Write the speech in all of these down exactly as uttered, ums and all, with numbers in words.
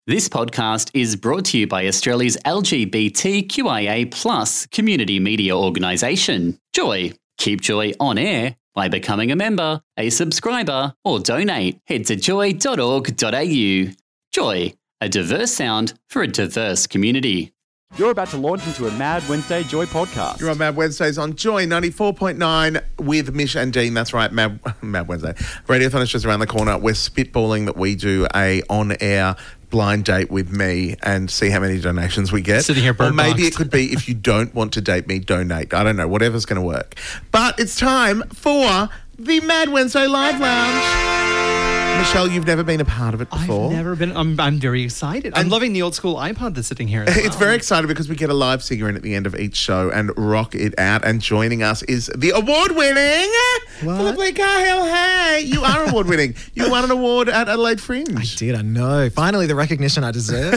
This podcast is brought to you by Australia's L G B T Q I A plus community media organisation, Joy. Keep Joy on air by becoming a member, a subscriber, or donate. Head to joy dot org dot a u. Joy, a diverse sound for a diverse community. You're about to launch into a Mad Wednesday Joy podcast. You're on Mad Wednesdays on Joy ninety-four point nine with Mish and Dean. That's right, Mad, Mad Wednesday. Radiothon is just around the corner. We're spitballing that we do a on-air blind date with me and see how many donations we get. Sitting here bird Or maybe boxed. it could be if you don't want to date me, donate. I don't know, whatever's going to work. But it's time for the Mad Wednesday Live Lounge. Michelle, you've never been a part of it before. I've never been. I'm, I'm very excited. I'm And- loving the old school iPod that's sitting here. As well. It's very exciting because we get a live singer in at the end of each show and rock it out. And joining us is the award-winning Philip Lee Cahill. Hey, you are award-winning. You won an award at Adelaide Fringe. I did, I know. Finally, the recognition I deserve.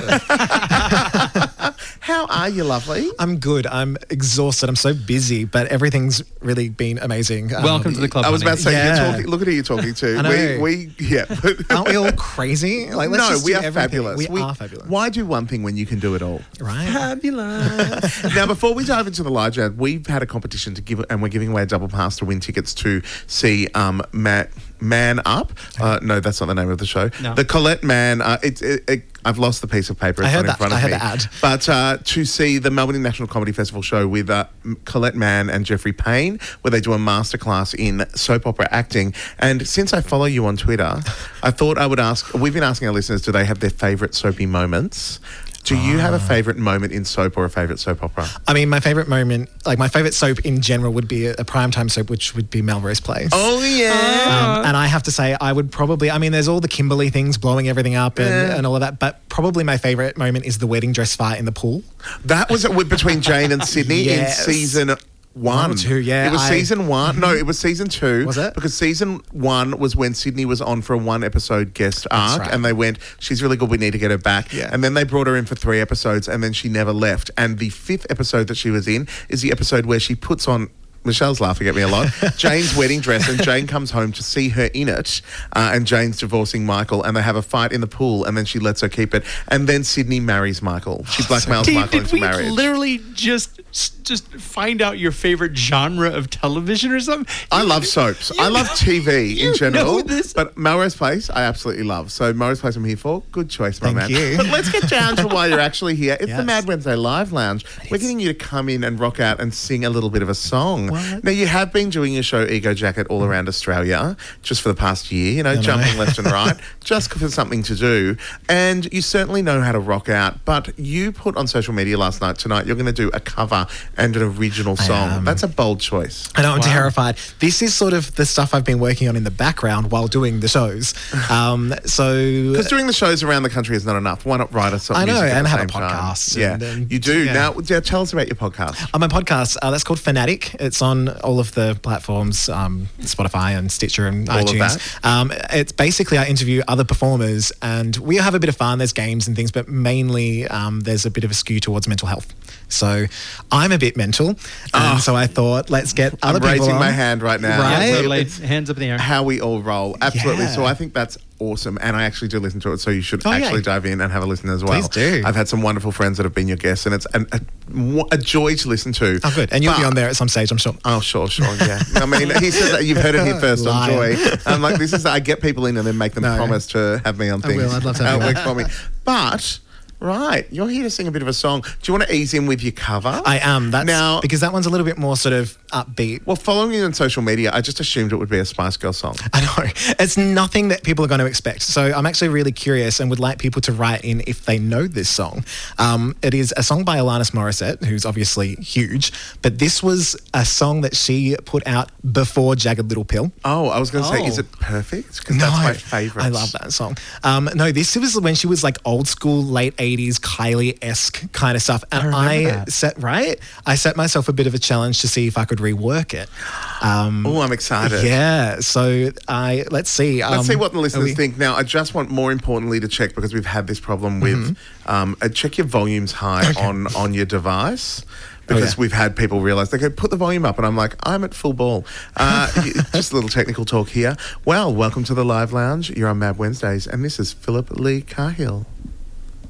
How are you, lovely? I'm good. I'm exhausted. I'm so busy, but everything's really been amazing. Um, Welcome to the club. I was about to say, Yeah. you're talking, look at who you're talking to. I know. We, we, yeah. Aren't we all crazy? Like, let's no, just we do are everything. fabulous. We, are fabulous. Why do one thing when you can do it all? Right? Fabulous. Now, before we dive into the live chat, we've had a competition to give, and we're giving away a double pass to win tickets to see um, Matt, Man Up. Uh, no, that's not the name of the show. No. The Colette Man. Uh, it, it, it, I've lost the piece of paper. It's I heard not in that. front of I heard me. the ad. But uh, to see the Melbourne International Comedy Festival show with uh, Colette Mann and Jeffrey Payne, where they do a masterclass in soap opera acting. And since I follow you on Twitter, I thought I would ask. We've been asking our listeners, do they have their favourite soapy moments? Do you have a favourite moment in soap or a favourite soap opera? I mean, my favourite moment, like my favourite soap in general would be a, a primetime soap, which would be Melrose Place. Oh, yeah. Um, and I have to say, I would probably, I mean, there's all the Kimberly things blowing everything up and, Yeah. and all of that, but probably my favourite moment is the wedding dress fight in the pool. That was it with- between Jane and Sydney Yes. in season one. One or two, yeah, It was I- season one. No, it was season two. Was it? Because season one was when Sydney was on for a one episode guest arc, right. and they went, she's really good, we need to get her back. Yeah. And then they brought her in for three episodes, and then she never left. And the fifth episode that she was in is the episode where she puts on, Michelle's laughing at me a lot, Jane's wedding dress, and Jane comes home to see her in it, uh, and Jane's divorcing Michael, and they have a fight in the pool, and then she lets her keep it, and then Sydney marries Michael. She blackmails Dave, Michael did into we marriage. literally just just find out your favorite genre of television or something? I You- love soaps. you I love know- T V you in general. know this. But Melrose Place, I absolutely love. So Melrose Place I'm here for. Good choice, my Thank man. you. But let's get down to why you're actually here. It's the Yes. Mad Wednesday Live Lounge. We're getting you to come in and rock out and sing a little bit of a song. What? Now, you have been doing your show Ego Jacket all around Australia just for the past year, you know, jumping left and right, just for something to do. And you certainly know how to rock out. But you put on social media last night, tonight, you're going to do a cover and an original song. am. That's a bold choice. I know, I'm Wow. terrified. This is sort of the stuff I've been working on in the background while doing the shows. Um, so Because doing the shows around the country is not enough. Why not write us some I know, music at and the have a same time? podcast Yeah, and then- you do. yeah. Now, yeah, tell us about your podcast. on my podcast, uh, that's called Fanatic. It's on all of the platforms, um, Spotify and Stitcher and All of iTunes. Um, it's basically I interview other performers and we have a bit of fun. There's games and things, but mainly um, there's a bit of a skew towards mental health. So I'm a bit mental, and Oh. so I thought let's get other I'm people raising on. my hand right now. Right? Yeah, It's- totally. Hands up in the air. How we all roll. Absolutely. Yeah. So I think that's awesome. And I actually do listen to it. So you should Oh, actually yay. dive in and have a listen as well. Please do. I've had some wonderful friends that have been your guests, and it's an, a, a joy to listen to. Oh, good. And you'll be But- on there at some stage, I'm sure. Oh, sure, sure, yeah. I mean, he said that you've heard it here first on Liar. Joy. I'm like, this is, I get people in and then make them No. promise to have me on I things. will. I'd love to How have it you works for me. But, right, you're here to sing a bit of a song. Do you want to ease in with your cover? I am. That's Now- because that one's a little bit more sort of upbeat. Well, following you on social media, I just assumed it would be a Spice Girl song. I know. It's nothing that people are going to expect. So I'm actually really curious and would like people to write in if they know this song. Um, it is a song by Alanis Morissette, who's obviously huge, but this was a song that she put out before Jagged Little Pill. Oh, I was going to say, Oh. is it perfect? Because that's my favourite. I love that song. Um, no, this was when she was like old school, late eighties, Kylie-esque kind of stuff. And I I, remember that. set, right? I set myself a bit of a challenge to see if I could rework it. Um, Oh, I'm excited. yeah. So I, let's see. Let's um, see what the are listeners we- think. Now, I just want more importantly to check, because we've had this problem with, Mm-hmm. um, uh, check your volumes high on, on your device. Because Oh, yeah. we've had people realise, they go, put the volume up. And I'm like, I'm at full ball. Uh, just a little technical talk here. Well, welcome to the Live Lounge. You're on Mad Wednesdays. And this is Philip Lee Cahill.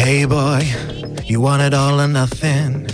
Hey boy, you want it all or nothing.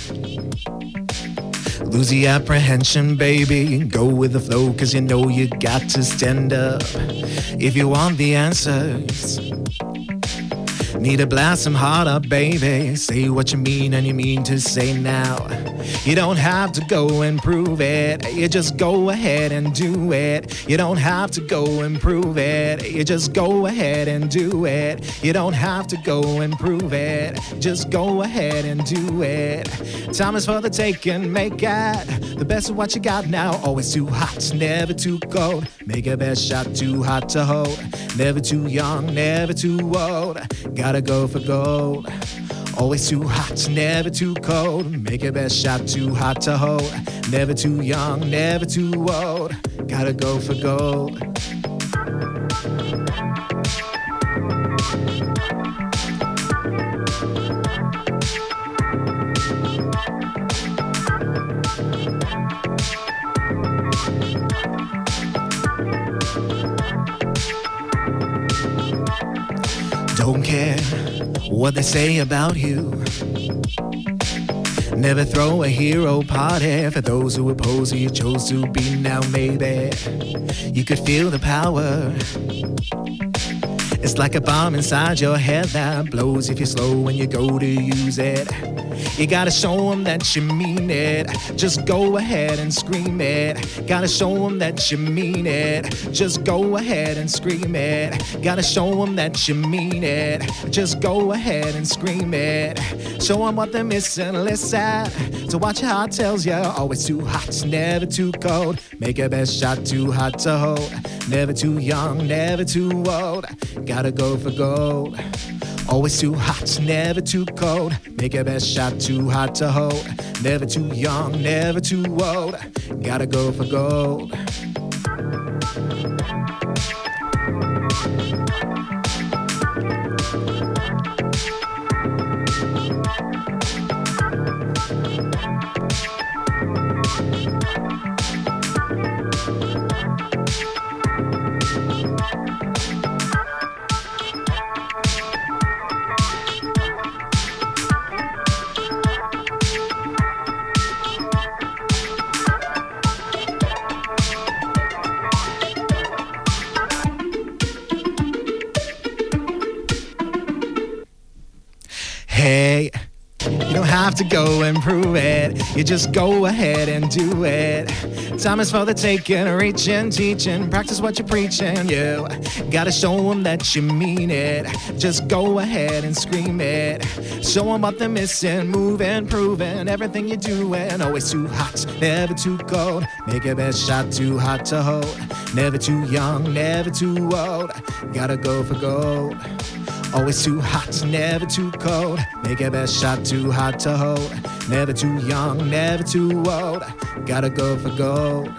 Lose the apprehension, baby. Go with the flow, cause you know you got to stand up. If you want the answers, need to blast them harder, baby. Say what you mean and you mean to say now. You don't have to go and prove it. You just go ahead and do it. You don't have to go and prove it. You just go ahead and do it. You don't have to go and prove it. Just go ahead and do it. Time is for the taking. Make it the best of what you got now. Always too hot, never too cold. Make your best shot, too hot to hold. Never too young, never too old. Gotta go for gold. Always too hot, never too cold. Make your best shot, too hot to hold. Never too young, never too old. Gotta go for gold. Don't care what they say about you. Never throw a hero party for those who oppose who you chose to be. Now maybe you could feel the power. It's like a bomb inside your head that blows if you're slow when you go to use it. You gotta show them that you mean it. Just go ahead and scream it. Gotta show them that you mean it. Just go ahead and scream it. Gotta show them that you mean it. Just go ahead and scream it. Show them what they're missing. Listen to what your heart tells you. Always too hot, never too cold. Make your best shot, too hot to hold. Never too young, never too old. Gotta go for gold. Always too hot, never too cold. Make your best shot, too hot to hold. Never too young, never too old. Gotta go for gold. Hey, you don't have to go and prove it. You just go ahead and do it. Time is for the taking, reaching, teaching. Practice what you're preaching. You gotta show them that you mean it. Just go ahead and scream it. Show them what they're missing. Moving, proving everything you're doing. Always too hot, never too cold. Make your best shot, too hot to hold. Never too young, never too old. Gotta go for gold. Always too hot, never too cold. Make your best shot, too hot to hold. Never too young, never too old. Gotta go for gold.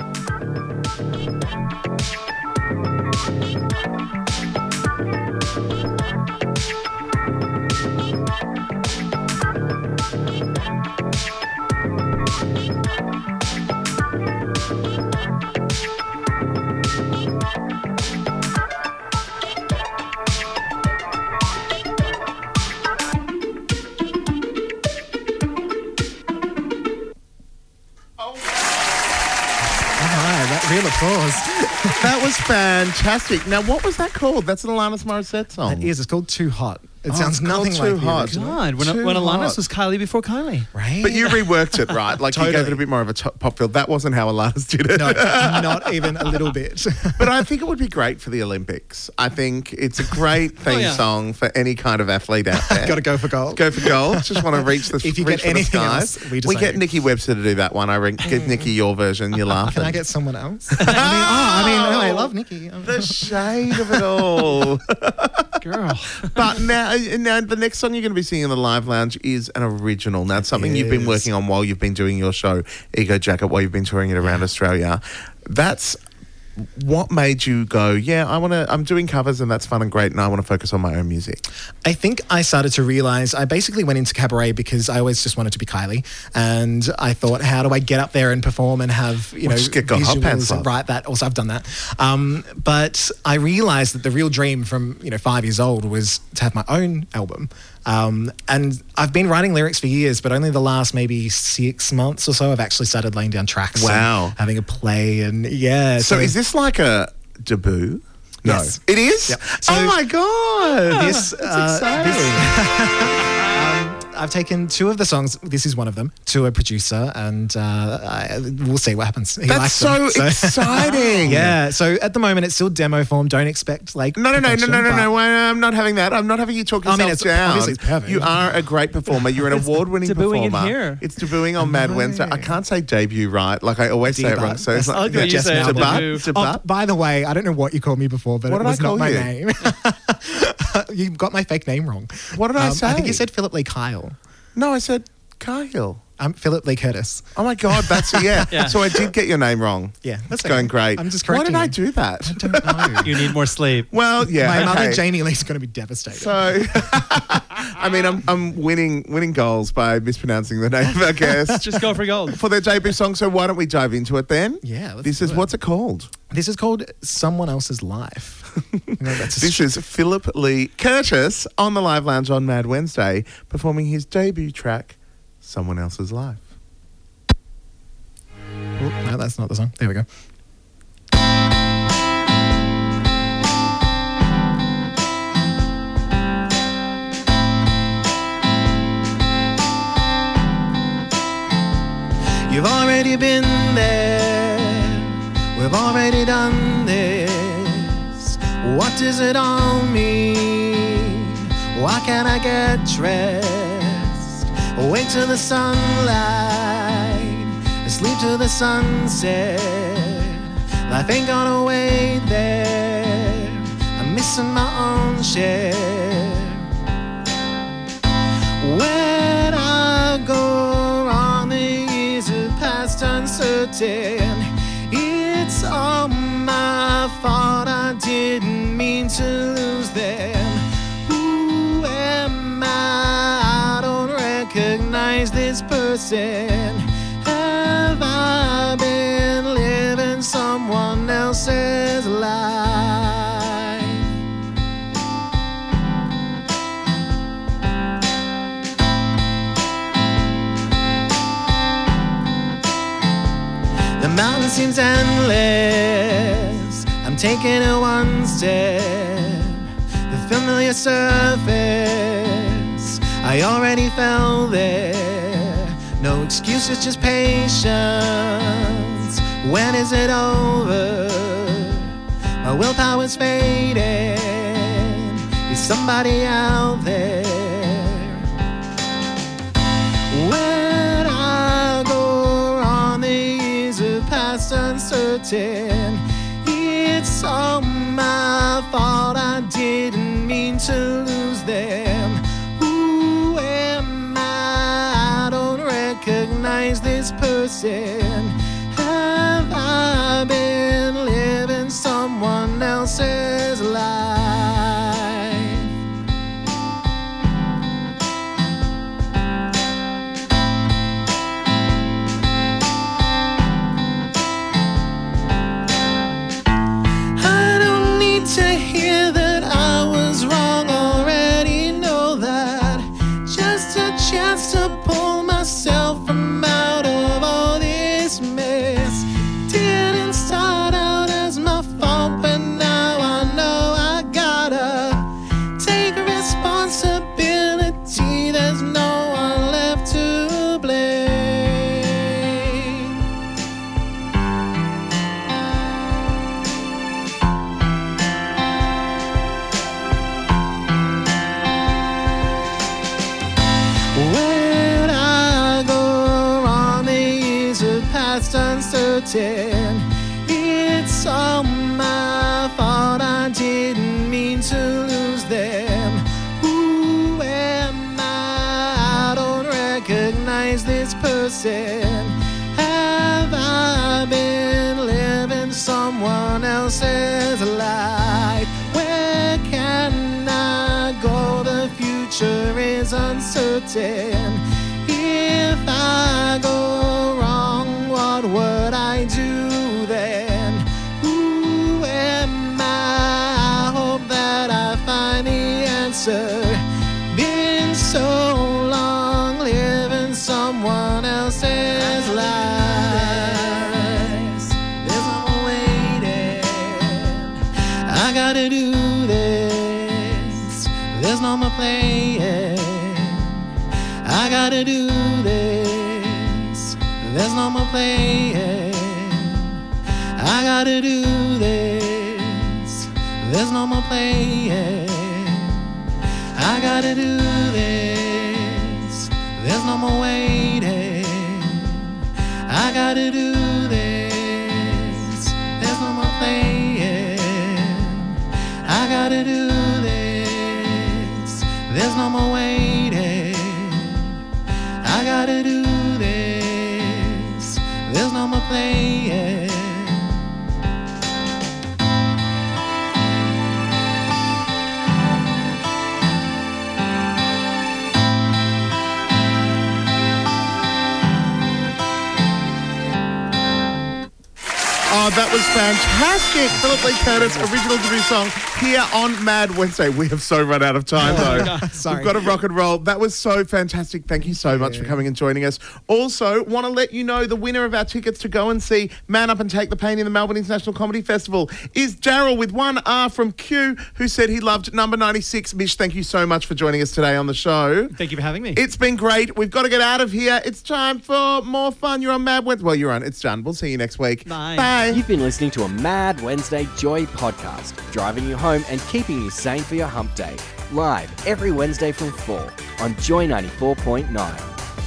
Real applause. That was fantastic. Now, what was that called? That's an Alanis Morissette song. It is. It's called Too Hot. It Oh, sounds it's called nothing Too like the Hot. original. God, when, Too when Alanis hot. was Kylie before Kylie. Right? But you reworked it, right? Like you gave Totally. it a bit more of a top pop feel. That wasn't how Alanis did it. No, not even a little bit. But I think it would be great for the Olympics. I think it's a great theme yeah. song for any kind of athlete out there. Got to go for gold. Go for gold. Just want to reach the If you reach get for the anything skies. else, we just we say- get Nikki Webster to do that one. I re- get Nikki your version. You're laughing. Can I get someone else? I mean, oh, I mean, oh, I love Nikki. the shade of it all? Girl. But now, now the next song you're going to be singing in the Live Lounge is an original. Now, it's something you've been is. working on while you've been doing your show, Ego Jacket, while you've been touring it around Australia. That's what made you go, yeah, I want to, I'm doing covers and that's fun and great and I want to focus on my own music. I think I started to realize I basically went into cabaret because I always just wanted to be Kylie, and I thought, how do I get up there and perform and have you Well, know just get Got Hot visuals Pants and love. write that? Also, I've done that, um, but I realized that the real dream from you know five years old was to have my own album. Um, and I've been writing lyrics for years, but only the last maybe six months or so I've actually started laying down tracks. Wow. And having a play and yeah. So, is this like a debut? No. Yes. It is? Yep. So- oh my God. This, That's uh, exciting. this- um, I've taken two of the songs, this is one of them, to a producer, and uh, I, we'll see what happens. He That's likes so, them, exciting. Yeah, so at the moment it's still demo form. Don't expect like No, no, no, no, perfection, no, no, but- no. Well, I'm not having that. I'm not having you talk I yourself mean, it's- down. obviously it's perfect. You are a great performer. You're an award-winning debuting in performer. here. It's debuting on Mad Wednesday. I can't say debut right. Like I always say it Debut. wrong. So it's That's- like I like the way you Just say now, debut. debut. Oh, by the way, I don't know what you called me before, but What it did I was not call my you? name. You got my fake name wrong. What did I Um, I think say? you said Philip Lee Kyle. No, I said Kyle. I'm Philip Lee Curtis. Oh my God, that's yeah. Yeah. So I did get your name wrong. Yeah, that's it's going okay. great. I'm just Why correcting did I you. do that? Don't know. You need more sleep. Well, yeah. My okay. mother Janie Lee's going to be devastated. So, I mean, I'm I'm winning winning goals by mispronouncing the name of our guest Just go for gold. for their debut song. So why don't we dive into it then? Yeah, let's This do is it. what's it called? This is called Someone Else's Life. You know, that's a This is Philip Lee Curtis on the Live Lounge on Mad Wednesday performing his debut track, Someone Else's Life. Oh, no, that's not the song. There we go. You've already been there. We've already done this. What does it all mean? Why can't I get dressed? Wait till the sunlight, sleep till the sunset. Life ain't gonna wait there. I'm missing my own share. When I go wrong, the years have passed uncertain. It's all my fault. I didn't mean to lose them. Who am I? I don't recognize this person. Have I been living someone else's life? The mountain seems endless. I'm taking it one step. The familiar surface, I already fell there. No excuses, just patience. When is it over? My willpower's fading. Is somebody out there? When I go wrong, the years have passed uncertain. It's all my fault. I didn't mean to lose them. Who am I? I don't recognize this person. Have I been living someone else's life? I don't need to hear that I was wrong, already know that. Just a chance to pull myself from out of all this mess. Didn't start out as my fault, but now I know I gotta take responsibility. There's no one left to blame. When I go wrong, the years have passed uncertain. It's all my fault. I didn't mean to lose them. Who am I? I don't recognize this person. Have I been living someone else's life? Where can I go? The future is uncertain. If I go wrong, what would I do then? Who am I? I hope that I find the answer. Been playing. I gotta do this. There's no more playing. I gotta do this. There's no more playing. I gotta do this. There's no more waiting. I gotta do this. There's no more playing. I gotta do this. There's no more waiting. I gotta do this. There's no more playing. Oh, that was fantastic. Philip Lee Curtis, original debut song here on Mad Wednesday. We have so run out of time, though. Sorry. We've got to rock and roll. That was so fantastic. Thank you so much for coming and joining us. Also, want to let you know the winner of our tickets to go and see Man Up and Take the Pain in the Melbourne International Comedy Festival is Daryl with one R from Q, who said he loved number ninety-six. Mish, thank you so much for joining us today on the show. Thank you for having me. It's been great. We've got to get out of here. It's time for more fun. You're on Mad Wednesday. Well, you're on. It's done. We'll see you next week. Bye. Bye. You've been listening to a Mad Wednesday Joy podcast, driving you home and keeping you sane for your hump day. Live every Wednesday from four on Joy ninety-four point nine.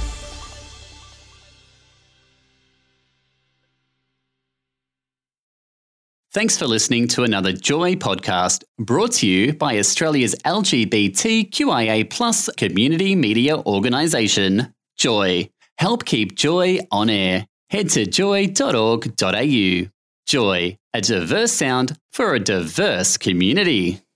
Thanks for listening to another Joy podcast brought to you by Australia's L G B T Q I A plus community media organisation, Joy. Help keep Joy on air. Head to joy dot org dot a u. Joy, a diverse sound for a diverse community.